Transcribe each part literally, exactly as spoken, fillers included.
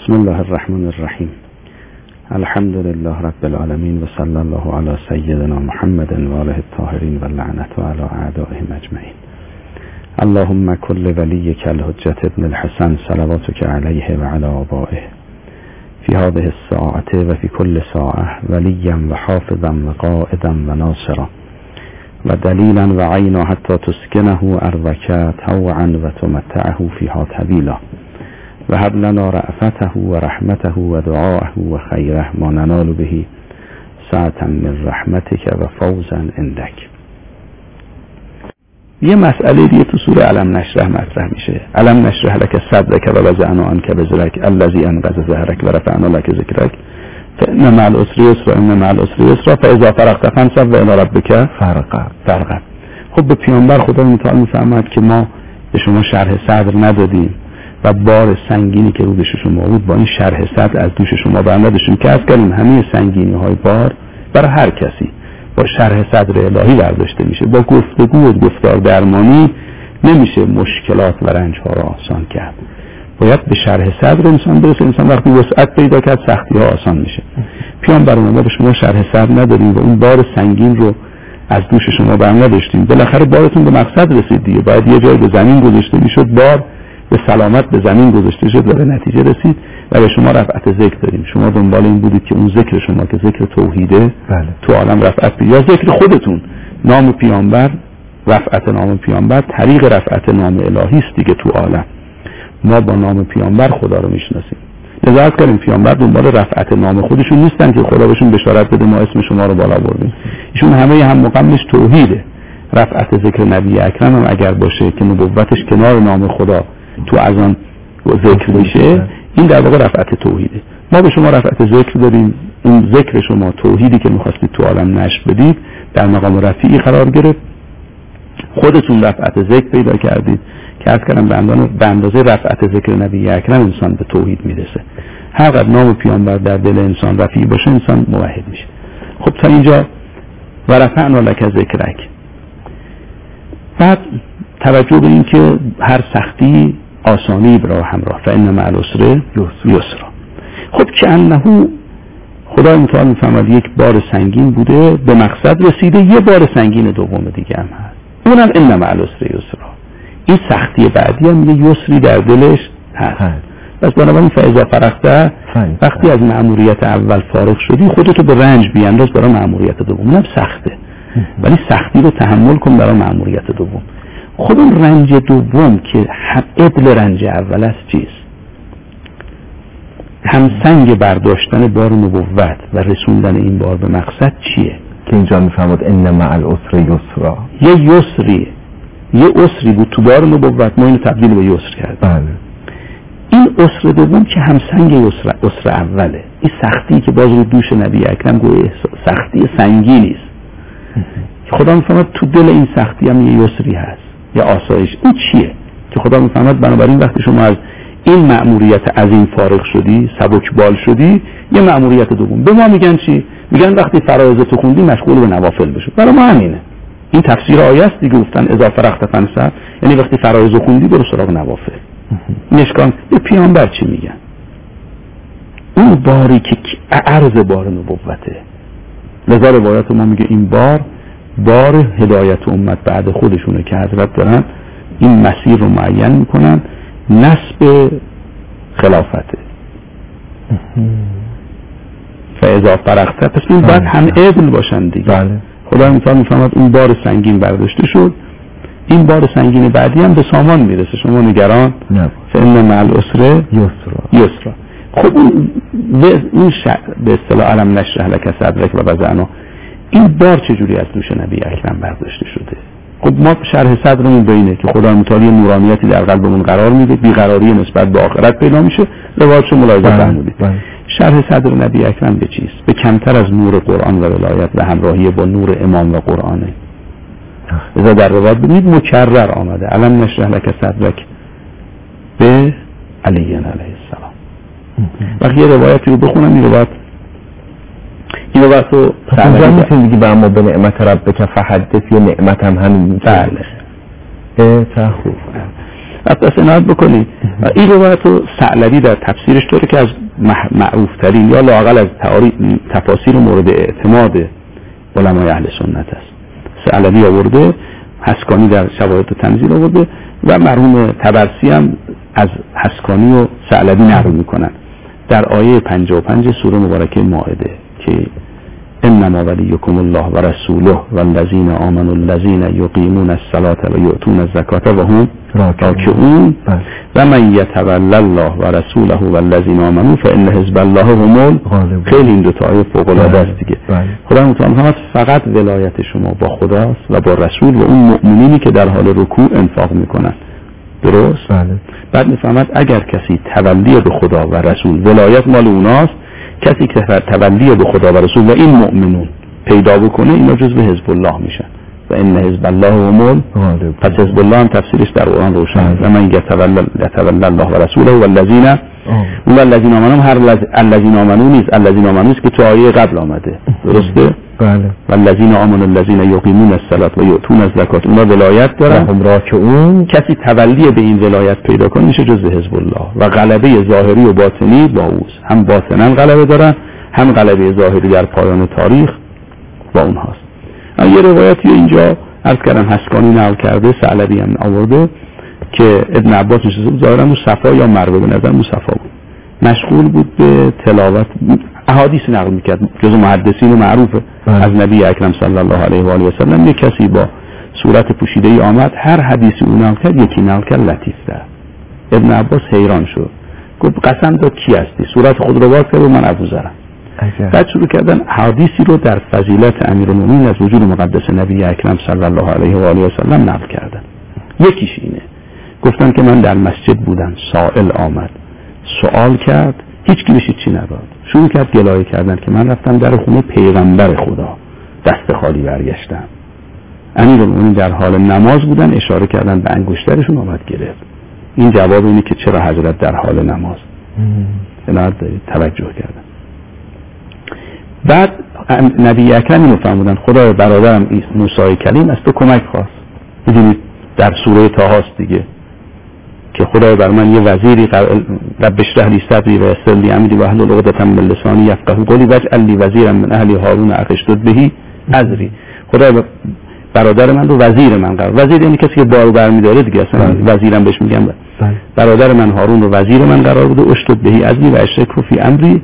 بسم الله الرحمن الرحیم. الحمد لله رب العالمین و صلی الله علی سیدنا محمد و آله الطاهرین و لعنت علی اعدائهم اجمعین. اللهم کل ولیک الحجة ابن الحسن صلواتک علیه و علی آبائه فی هذه الساعة و فی کل ساعة ولیا و حافظا و قائدا و ناصرا و دلیلا و عینا حتی تسکنه ارضک طوعا و تمتعه فیها طویلا و هب لنا رأفته و رحمته و دعاءه و خیره ما ننال به سعة من رحمتک و فوزا عندک. یه مسئله دیگه تو سوره علم نشرح مطرح میشه. علم نشرح لک صدرک و وضعنا عنک وزرک الذی انقض ظهرک و رفعنا لک ذکرک فإن مع العسر یسرا ان مع العسر یسرا فاذا فرغت فانصب و الی ربک فرغب. فرغب. خب به پیامبر خدا متعال میفرماید که ما به شما شرح صدر ندادیم و بار سنگینی که رو دوش شما بود با این شرح صدر از دوش شما برنداشتیم که از کردیم همه سنگینی های بار برای هر کسی با شرح صدر الهی برداشته میشه. با گفتگو و گفتار درمانی نمیشه مشکلات و رنج ها را آسان کرد. باید به شرح صدر انسان برسه. انسان وقتی وسعت پیدا کرد سختی ها آسان میشه. پیامبر ما به شما شرح صدر نداریم و اون بار سنگین رو از دوش شما برنداشتیم. بالاخره بارتون به مقصد رسید دیگه. باید یه جای به زمین گذاشته میشد، بار به سلامت به زمین گذاشته شد و به نتیجه رسید و به شما رفعت ذکر داریم. شما دنبال این بودید که اون ذکر شما که ذکر توحیده بله. تو عالم رفعت بید. یا ذکر خودتون، نام پیامبر، رفعت نام پیامبر طریق رفعت نام الهی است دیگه تو عالم. ما با نام پیامبر خدا رو میشناسیم. لذا کردیم پیامبر دنبال رفعت نام خودشون نیستن که خدا بهشون بشارت بده ما اسم شما رو بالا بردیم. ایشون همه هم مقامش توحیده. رفعت ذکر نبی اکرم هم اگر باشه که نبوتش کنار نام خدا تو از آن ذکر میشه، این در واقع رفعت توحیده. ما به شما رفعت ذکر داریم. اون ذکر شما توحیدی که میخواستید تو عالم نشر بدید در مقام رفیعی قرار گرفت. خودتون رفعت ذکر پیدا کردید که از کردم به اندازه رفعت ذکر نبی اکرم انسان به توحید میرسه. هر قدر نام پیامبر در دل انسان رفیع باشه انسان موحد میشه. خب تا اینجا و رفعنا لک ذکرک. بعد توجه به این که هر سختی آسانی برای همراه فإن مع العسر یسرا. خب که انه خدای متعال میفهمد یک بار سنگین بوده به مقصد رسیده، یه بار سنگین دوم دیگه هم هست، اونم ان مع العسر یسرا. این سختی بعدی هم یه یسری در دلش هست. پس بنابراین فاذا فرغت، وقتی از مأموریت اول فارغ شدی خودتو به رنج بیانداز برای مأموریت دوم. اونم سخته ولی سختی رو تحمل کن برای مأموریت دوم. خود اون رنج دوم که عدل رنج اول است چیست؟ هم سنگ برداشتن بار نبوت و رسوندن این بار به مقصد چیه؟ که اینجا میفهمد ان مع العسر یسرا. یه یسریه، یه عسری بود تو بار نبوت، ما اینو تبدیل به یسر کردیم. بله. این عسر دوم که هم سنگ یسر عسر اوله. این سختی که باز رو دوش نبی اکرم گویا سختی سنگینی است. خدا میفهمد تو دل این سختی هم یه یسری هست یا آسایش. اون چیه که خدا میفهمد؟ بنابراین وقتی شما از این مأموریت عظیم فارغ شدی، سبک بال شدی، یه مأموریت دوم. به ما میگن چی؟ میگن وقتی فرایض تو خوندی مشغول به نوافل بشو. برای ما همینه. این تفسیر آیه است دیگه. گفتن اذا فرغت فانصب، یعنی وقتی فرایض خوندی برو سراغ نوافل. نشکان به پیامبر چی میگن؟ اون باری که عرض بار نبوته. لذا روایت ما میگه این بار بار هدایت امت بعد خودشونه که حضرت دارن این مسیر رو معین میکنن، نسب خلافته. فاذا فرغت، پس این باید هم عدل باشن دیگه. بله. خدا میتونه میفهمد اون بار سنگین برداشته شد، این بار سنگین بعدی هم به سامان میرسه. شما نگران نه. فإن مع العسر یسرا. یسرا. خب اون این به اصطلاح علم نشرح لک صدرک و وضعنا، این بار چجوری از دوش نبی اکرم برداشته شده؟ خب ما شرح صدرمون بینه که خدا متعال نورانیتی در قلبمون قرار میده، بیقراری نسبت به آخرت پیدا میشه. روایتش ملاحظه فرمودید. شرح صدر نبی اکرم به چیست؟ به کمتر از نور قرآن و ولایت و همراهی با نور امام و قرآنه. اذا در روایت ببینید مکرر آمده علم نشرح لک صدرک به علی علیه السلام. وقتی یه روایتی رو بخونم، این روایت این روایت رو اینجا میتونی بگی به اما به نعمت ربک فحدث، یا نعمت هم همین؟ بله. اه تا خوب. پس عنایت بکنید. این روایت رو ثعلبی در تفسیرش طوری که از معروف ترین یا لااقل از تفاسیر مورد اعتماد علمای اهل سنت است. ثعلبی آورده، حسکانی در شواهد و تنزیل آورده و مرحوم طبرسی هم از حسکانی و ثعلبی نقل میکنن در آیه پنجاه و پنج سوره مبارکه مائده که انما ولیکم الله و رسوله والذین آمنوا الذین یقیمون الصلاة و یؤتون الزکاة و هم راکعون و من یتولی الله و رسوله والذین آمنوا فان حزب الله هم الغالبون. خیلی این دو تا آیه فوق العاده است دیگه. خدا متعال فقط ولایت شما با خداست و با رسول و اون مؤمنینی که در حال رکوع انفاق میکنن. درست؟ بله. بعد میفهمد اگر کسی تولی به خدا و رسول، ولایت مال اوناست، کسی که تولی به خدا و رسول و این مؤمنون پیدا بکنه اینا جزو حزب الله میشن و ان حزب الله هم الغالبون. پس حزب الله هم تفسیرش در قرآن روشن و من یتولی الله و رسوله والذین اون والذین آمنوا هر الذین آمنوا نیست، الذین آمنوا است که تو آیه قبل آمده. درسته؟ بله. والذین آمنوا الذین یقیمون الصلاة و یؤتون الزکاة اونا ولایت دارن. هم راکعون. کسی تولی به این ولایت پیدا کنه میشه جزء حزب الله و غلبه ظاهری و باطنی با اوست. هم باطنا غلبه دارن، هم غلبه ظاهری در پایان تاریخ با اونهاست. یه روایتی اینجا عرض کردم حسکانی نقل کرده، ثعلبی هم آورده که ابن عباس نشسته بود ظاهرا رو صفا یا مروه، به نظر صفا بود، مشغول بود به تلاوت احادیث نقل میکرد، جزو محدثین معروفه از نبی اکرم صلی الله علیه و آله و سلم. یک کسی با صورت پوشیده ای آمد، هر حدیثی اون نقل کرد یکی نقل کرد لطیف تر. ابن عباس حیران شد، گفت قسم تو کی هستی؟ صورت خود رو باز کرد و من ابوذرم. بعد شروع کردن حدیثی رو در فضیلت امیرالمومنین از وجود مقدس نبی اکرم صلی الله علیه و آله و سلم نقل کردن. یکیش اینه، گفتن که من در مسجد بودم، سائل آمد سوال کرد، هیچ کی بهش چی نداد، شروع کرد گلایه کردن که من رفتم در خونه پیغمبر خدا، دست خالی برگشتم. امیرالمومنین در حال نماز بودن، اشاره کردن به انگشترشون، آمد گرفت. این جواب اینه که چرا حضرت در حال نماز. عنایت دارید، توجه کردن. بعد نبی اکرم اینو فرمودن خدای برادرم موسی کلیم از تو کمک خواست. میدونید در سوره طه هست دیگه که خدای بر من یه وزیری رب اشرح لی صدری و یسر لی امری واحلل عقدة من لسانی یفقهوا قولی واجعل لی وزیرا من اهلی هارون اخی اشدد به ازری. خدای برادر من رو وزیر من قرار، وزیر یعنی کسی که بارو برمی‌داره دیگه، اصلا وزیرم بهش میگم. برادر من هارون رو وزیر من قرار بده، اشدد به ازری و اشرکه فی امری.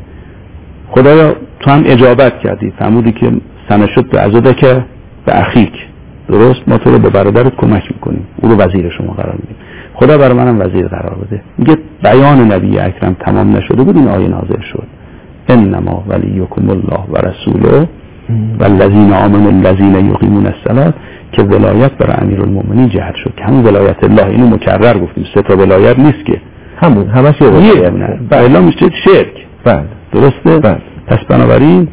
خدایا تو هم اجابت کردی، فرمودی که سنشد به عضدک به اخیک، درست، ما تو رو به برادرت کمک میکنیم، او رو وزیر شما قرار میدیم. خدا برای منم وزیر قرار بده. میگه بیان نبی اکرم تمام نشده بود، این آیه نازل شد انما ولیکم الله و رسوله والذین آمنوا الذین یقیمون الصلاة، که ولایت برای امیرالمومنین جهت شد که همون ولایت الله. اینو مکرر گفتیم، سه تا ولایت نیست که همون همش یه ولایت، بله میشه شرک. بله درسته. بله. پس بنابراین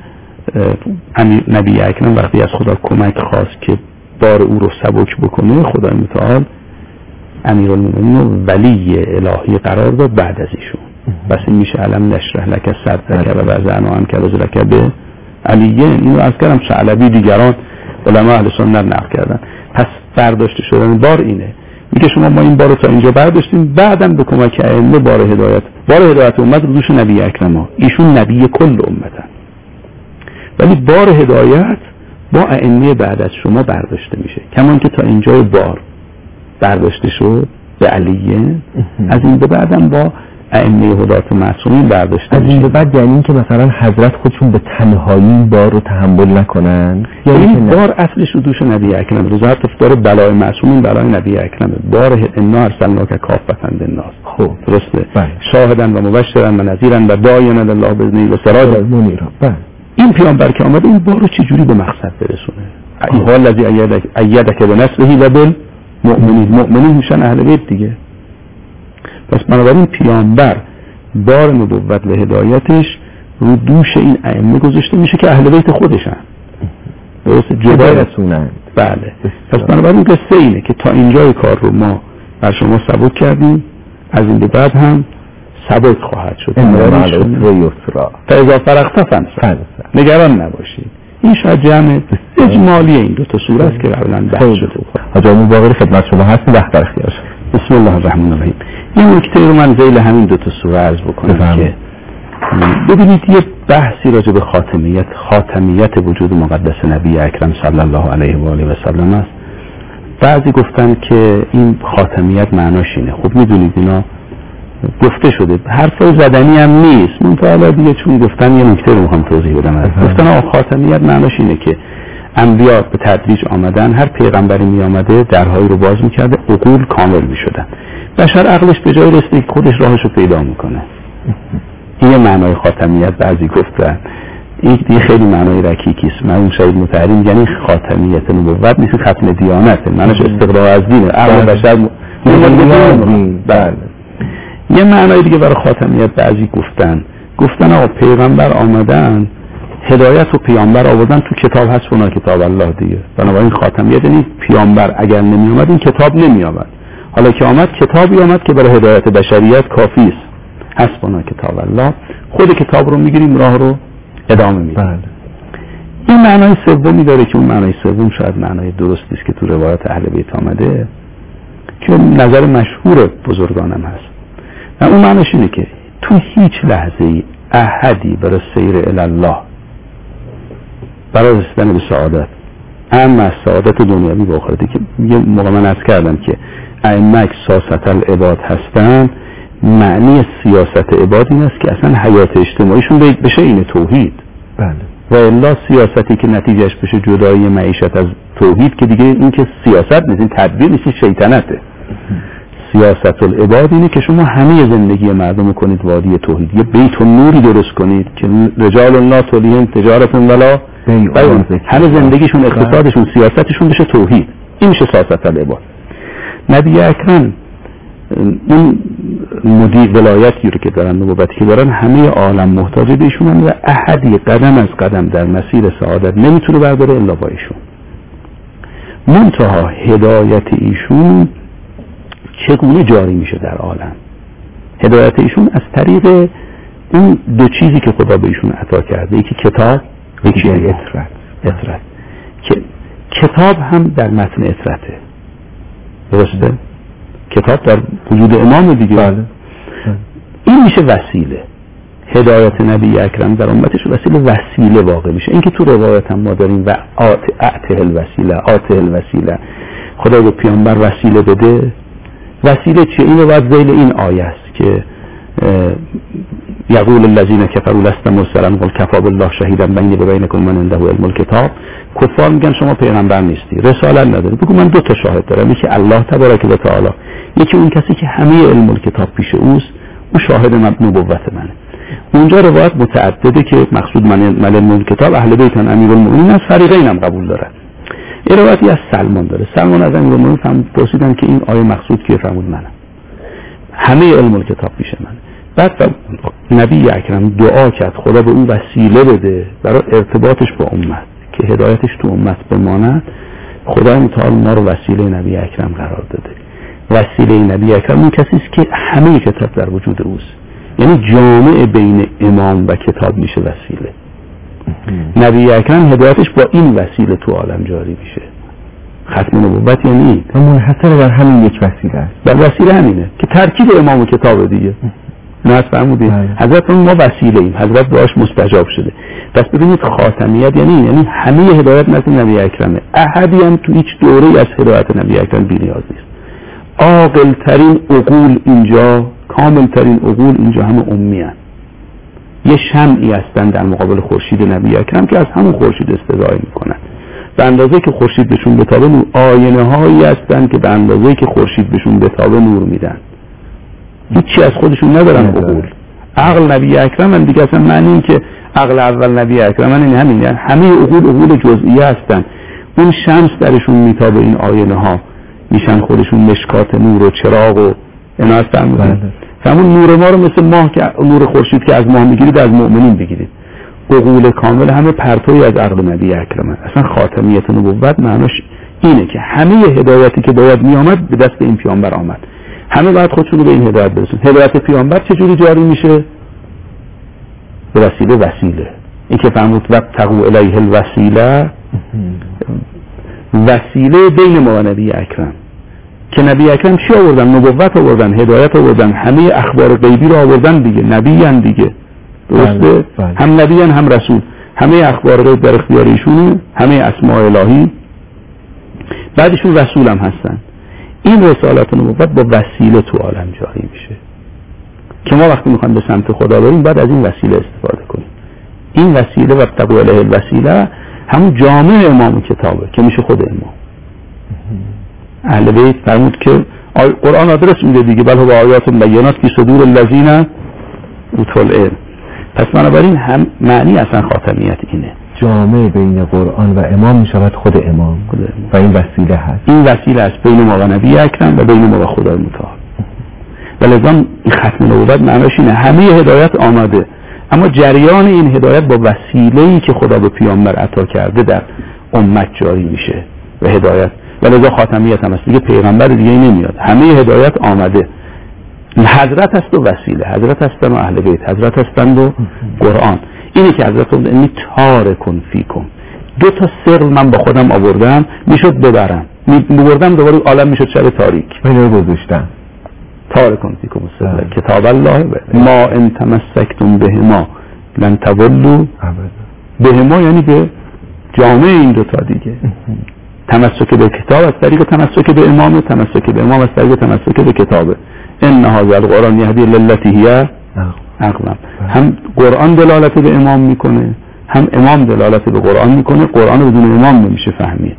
نبی اکرم وقتی از خدا کمک خواست که بار او رو سبک بکنه، خدای متعال امیرالمومنین رو ولی الهی قرار داد بعد از ایشون. بس این میشه علم نشرح لک صدرک و وضعنا عنک وزرک به علیین. اینو از کردم ثعلبی دیگران علما اهل سنت نقل کردن. پس برداشته شدن بار اینه، میگه شما ما این بار رو تا اینجا برداشتیم، بعدم به کمک ائمه بار هدایت بار هدایت امت رو دوش نبی اکرم ها، ایشون نبی کل امتن، ولی بار هدایت با ائمه بعد از شما برداشته میشه. کمان که تا اینجای بار برداشته شد به علیه، از این به بعدم با ائمه هدایت معصومین برداشته از این به بعد. یعنی این که مثلا حضرت خودشون به تنهایی بار رو تحمل نکنن، یعنی این بار اصلش رو دوش نبی اکرم روز هر تفتار بلای معصومین بلای نبی اکرم، بار انا ارسلناک کافة للناس. خب درسته. شاهداً و مبشراً و نذیراً و داعیاً الی الله باذنه و سراجاً منیرا. این پیامبر که آمده این بار رو چجوری به مقصد برسونه؟ ایها الذی ایدک ایدک بنصره و بالمؤمنین، مؤمنین میشن اهل بیت دیگه. پس بنابراین پیامبر بار نبوت و هدایتش رو دوش این ائمه گذاشته میشه که اهل بیت خودشن، درسته، جدا رسولن. بله. پس بنابراین قصه اینه که تا اینجای کار رو ما بر شما سبک کردیم، از این به بعد هم سبک خواهد شد. تا اذا فرغت فانصب، نگران نباشید. این شاید جمع اجمالی این دو تا سوره است که قبلا بحث شده. حاجی باقری خدمت شما هستیم، وقت در اختیار شما. بسم الله الرحمن الرحیم. این نکته رو من ذیل همین دو تا سوره عرض بکنم بفهم. که ببینید یه بحثی راجع به خاتمیت خاتمیت وجود مقدس نبی اکرم صلی الله علیه و آله و سلم است. بعضی گفتن که این خاتمیت معناش اینه. خب میدونید اینا گفته شده، حرفای زدنی هم نیست. من تا حالا دیگه چون گفتن یه نکته رو میخوام توضیح بدم. گفتن آقا خاتمیت معناش اینه که انبیا به تدریج آمدن، هر پیغمبری می آمده درهایی رو باز میکرده، عقول کامل میشدن، بشر عقلش به جای رسید خودش راهش رو پیدا میکنه. این معنای خاتمیت. بعضی گفتن این دیگه خیلی معنای رکیکی است. مرحوم شهید مطهری یعنی خاتمیت نبوت نیست، ختم دیانت، معناش استقرار از دینه. عقل بشر بله. یه معنای دیگه برای خاتمیت بعضی گفتن گفتن آقا پیغمبر آمدن، هدایت و پیامبر آوردن، تو کتاب هست اونا کتاب الله دیگه. بنابراین خاتمیت یعنی پیامبر اگر نمی آمد این کتاب نمی آمد. حالا که آمد کتابی آمد که برای هدایت بشریت کافی است. حسبنا کتاب الله. خود کتاب رو میگیریم، راه رو ادامه میدیم. بله. این معنای سومی داره که اون معنای سوم شاید معنای درستی است که تو روایت اهل بیت آمده که نظر مشهور بزرگانم هست. و اون معنیش اینه که تو هیچ لحظه‌ای احدی برای سیر الی الله، برای رسیدن به سعادت، اما از سعادت دنیوی و آخرتی که یه موقع من عرض کردم که ائمه سیاست العباد هستن، معنی سیاست عباد این است که اصلا حیات اجتماعیشون بشه این توحید. بله. و الا سیاستی که نتیجهش بشه جدایی معیشت از توحید که دیگه این که سیاست نیست، این تدبیر نیست، شیطنته. سیاست العباد اینه که شما همه زندگی مردم کنید وادی توحید، یه بیت و نوری درست کنید که رجال الله تولیهم تجارت ولا بیع، همه زندگیشون، اقتصادشون، سیاستشون بشه توحید. این میشه سیاست العباد. نبی اکرم اون مدیر ولایتی رو که دارن، نبوتی که دارن، همه عالم محتاج به ایشونن و احدی قدم از قدم در مسیر سعادت نمیتونه برداره الا با ایشون. منتها هدایت ایشون چگونه جاری میشه در عالم؟ هدایت ایشون از طریق اون دو چیزی که خدا به ایشون عطا کرده، یکی کتاب، یکی اطرت. اطرت که کتاب هم در متن اطرته، درسته؟ کتاب در وجود امام دیگه. بله. این میشه وسیله. هدایت نبی اکرم در امتش وسیله وسیله واقع میشه. این که تو روایت هم ما داریم و آته الوسیله، آته الوسیله، خدا به پیامبر وسیله بده. وسیله چیه؟ این رو باید ذیل این آیه است که یقول الذین کفروا لست مرسلا قل کفی بالله شهیدا بینی و بینکم من عنده علم الکتاب. کفار میگن شما پیغمبر نیستی، رسالت نداری. بگو من دو تا شاهد دارم، یکی الله تبارک و تعالی، یکی اون کسی که همه علم الکتاب پیش اوست، اون شاهد نبوت منه. اونجا روایت متعدده که مقصود من من علم الکتاب اهل بیتن امیرالمؤمنین از فریقین هم قبول دارن. این روایتی از سلمان داره. سلمان از امیرالمؤمنین پرسیدن که این آیه مقصود کیه؟ فرمود منم، همه علم الکتاب پیش منه. بعد نبی اکرم دعا کرد خدا به اون وسیله بده برای ارتباطش با امت که هدایتش تو امت بماند. خدای متعال ما رو وسیله نبی اکرم قرار داده. وسیله نبی اکرم اون کسی است که همه کتاب در وجود اوست، یعنی جامع بین امام و کتاب میشه وسیله. نبی اکرم هدایتش با این وسیله تو عالم جاری میشه. ختم نبوت یعنی منحصر بر همین یک وسیله است. بل وسیله همینه که ترکیب امام و کتاب دیگه. نه فرمودید حضرت ما وسیله ایم، حضرت دعاش مستجاب شده. پس ببینید خاتمیت یعنی یعنی همه هدایت نزد نبی اکرمه. احدی هم تو هیچ دوره‌ای از هدایت نبی اکرم بی‌نیاز نیست. عاقل ترین عقول اینجا، کامل ترین عقول اینجا همه امی هستند. یه شمعی هستن در مقابل خورشید نبی اکرم که از همون خورشید استفاده میکنن. به اندازه که خورشید بهشون بتابه نور، آینه هایی هستن که به اندازه که خورشید بهشون بتابه نور میدن. هیچی از خودشون ندارن عقول. عقل نبی اکرم هم دیگه اصلا معنی این که عقل اول نبی اکرم این همین، یعنی همه عقول عقول جزئیه هستن. اون شمس درشون میتابه، این آینه ها میشن خودشون مشکات نور و چراغ و اینا هستن. همون نور ما رو مثل ماه که نور خورشید که از ماه میگیرید از مؤمنین بگیرید. عقول کامل همه پرتوی از عقل نبی اکرم. اصلا خاتمیت نبوت معناش اینه که همه هدایتی که باید میآمد به دست این پیامبر آمد. همه باید خودشون به این هدایت برسونن. هدایت پیامبر چجوری جاری میشه؟ به وسیله وسیله. این که فرمود وابتغوا الیه الوسیله، وسیله بین ما و نبی اکرم. که نبی اکرم چی آوردن؟ نبوت آوردن، هدایت آوردن، همه اخبار غیبی رو آوردن دیگه، نبی ان دیگه، درسته؟ هم نبی ان هم رسول، همه اخبار غیب در اختیار ایشونه، همه اسماء الهی، بعدشون رسول هم هستن. این رسالت و نبوت با وسیله تو عالم جاری میشه که ما وقتی میخوایم به سمت خدا بریم بعد از این وسیله استفاده کنیم. این وسیله و تقویله الوسیله همون جامع امام کتابه که میشه خود امام. اهل بیت فرمود که قرآن آدرس میده دیگه، بل هو آیات بینات فی صدور الذین اوتوا العلم. پس بنابراین هم معنی اصلا خاتمیت اینه، جامع بین قرآن و امام میشود خود امام. خود امام و این وسیله هست، این وسیله است بین ما و نبی اکرم و بین ما و خدای متعال. ولذا این ختم نبوت معناش اینه همه هدایت آمده، اما جریان این هدایت با وسیله‌ای که خدا به پیامبر عطا کرده در امت جاری میشه و هدایت، ولذا خاتمیت هم است دیگه، پیغمبر دیگه نمیاد، همه هدایت آمده. حضرت است و وسیله، حضرت هستن و اهل بیت، حضرت هستن و قرآن. اینی که حضرت گفت انی تارکن فیکم، دو تا سر من با خودم آوردم میشد ببرم، میبردم دوباره عالم میشد شب تاریک، اینو گذاشتم. تارکن فیکم السر کتاب الله ما ان تمسکتم بهما لن تضلوا بهما، یعنی به جامعه این دو تا دیگه. تمسک به کتاب از طریق تمسک به امام، تمسک به امام از طریق تمسک به کتابه. ان هذا القرآن یهدی للتی هی اقوم. هم قرآن دلالت به امام میکنه، هم امام دلالت به قرآن میکنه. قرآن بدون امام نمیشه فهمید.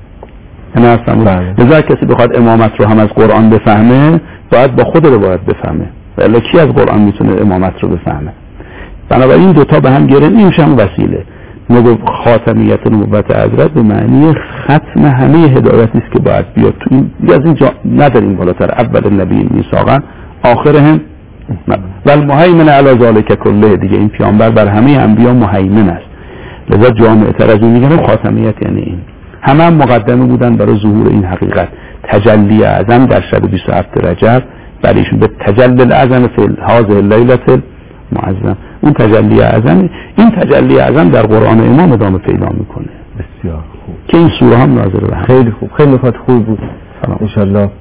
انا اصلا لذا کسی بخواد امامت رو هم از قرآن بفهمه باید با خود روایت بفهمه، ولی کی از قرآن میتونه امامت رو بفهمه؟ بنابراین دوتا به هم گره نمیشن وسیله. نبوت خاتمیت نبوت حضرت به معنی ختم همه هدایتی است که باید بیاد تو این، از اینجا نداریم بالاتر. اول نبی میثاقا آخرهم و المهیمن علی ذلک کله، دیگه این پیامبر بر همه انبیا مهیمن است. لذا جامع تر از این میگن خاتمیت یعنی این. همه هم مقدمه بودن برای ظهور این حقیقت. تجلی اعظم در شب بیست و هفتم رجب برایشون به تجلی الاعظم فی هذه اللیله معظم. اون تجلی اعظم، این تجلی اعظم در قرآن امام ادامه پیدا میکنه. بسیار خوب که این سوره هم نازل به هم. خیلی خوب، خیلی نکات خوب بود. ان شاء الله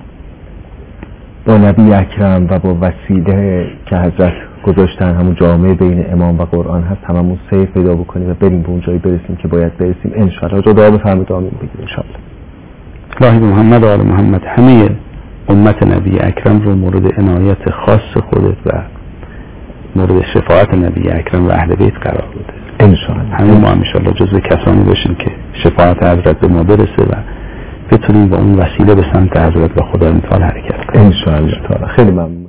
با نبی اکرم و با وسیله که حضرت گذاشتن همون جامعه بین امام و قرآن هست هممون سیر پیدا بکنیم و بریم به اون جایی برسیم که باید برسیم ان شاء الله. دعا بفرمایید آمین بگید ان شاء الله. الهی محمد و آل محمد همه امت نبی اکرم رو مورد عنایت خاص خودت و مورد شفاعت نبی اکرم و اهل بیت قرار بده ان شاء الله. همه ما ان شاء الله جزو کسانی باشیم که شفاعت حضرت به ما برسه و بتونیم با اون وسیله به سمت حضرت و خدا متعال حرکت کنیم ان شاء الله. خیلی ممنون.